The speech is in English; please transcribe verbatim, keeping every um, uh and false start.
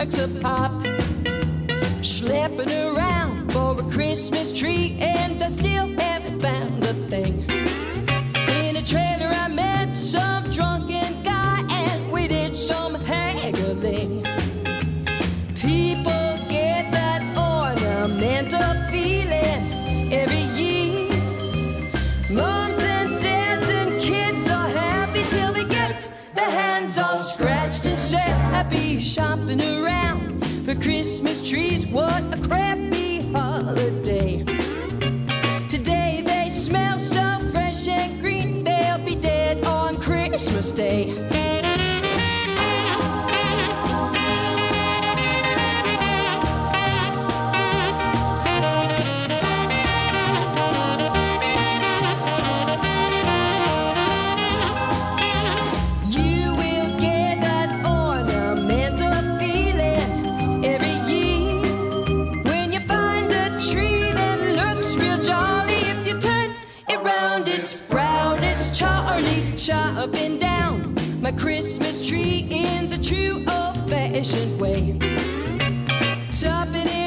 bags of pop, schlepping around for a Christmas tree, and I still haven't found a thing. In a trailer I met some drunken guy, and we did some haggling. People get that ornamental feeling every year. Moms and dads and kids are happy till they get their hands all scratched and sappy. Shopping around for Christmas trees, what a crappy holiday. Today they smell so fresh and green, they'll be dead on Christmas Day. Chopping down my Christmas tree in the true old-fashioned way. Chopping it